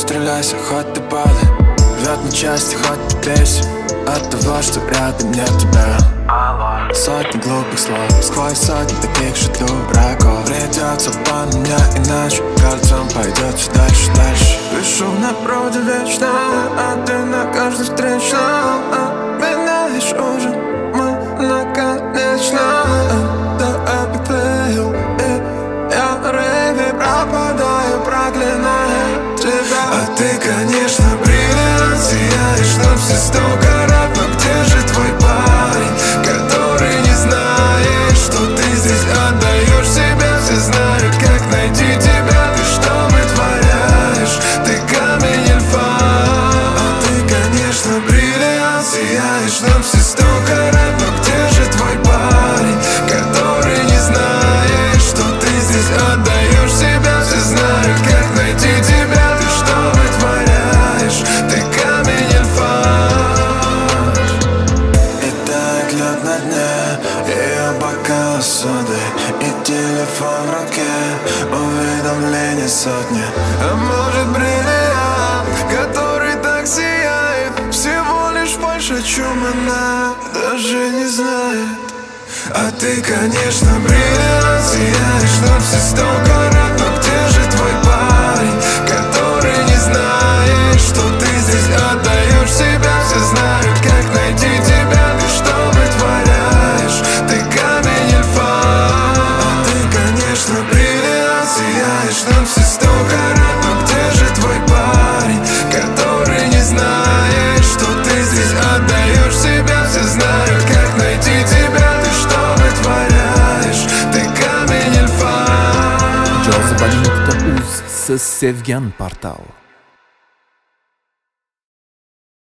стреляйся, хоть ты падай. Рвет на части, хоть ты бейся от того, что рядом нет тебя. Сотни глупых слов, сквозь сотни таких же дураков. Придется по мне, иначе кольцом пойдет все дальше, дальше. Пишу на проводе вечно, а ты на каждой встречном меняешь уже наконечно. Это эпифейл, и я в рейве пропадаю, проклиная тебя. А ты, конечно, бриллиант, сияешь на все 100 карат. Но где же твой парень, который не знает, что ты здесь отдаешь себя? Все знают, как найти тебя. Ты что вытворяешь? Ты камень или фан? А ты, конечно, бриллиант, сияешь на все 100 карат. Но где же твой парень, который не знает, что ты здесь отдаешь себя? Все знают, как найти тебя. Ты что вытворяешь? Ты камень или фарш? И тает лед на дне, ее бокал соды и телефон в руке, уведомления сотни. А может, бриллиант, который так сияет, всего лишь больше, чем она даже не знает. А ты, конечно, бриллиант, сияешь на все 100 карат. Но где же твой парень, который не знает, что ты здесь отдаешь себя? Все знают, как найти тебя. Ты что вытворяешь? Ты камень или фан? А ты, конечно, бриллиант, сияешь на все 100 карат. Но где же твой парень, который не знает, что ты здесь отдаешь себя? Все знают, как найти тебя. Ты что вытворяешь? Ты камень или фан? Cazibali.uz, siz sevgan portal.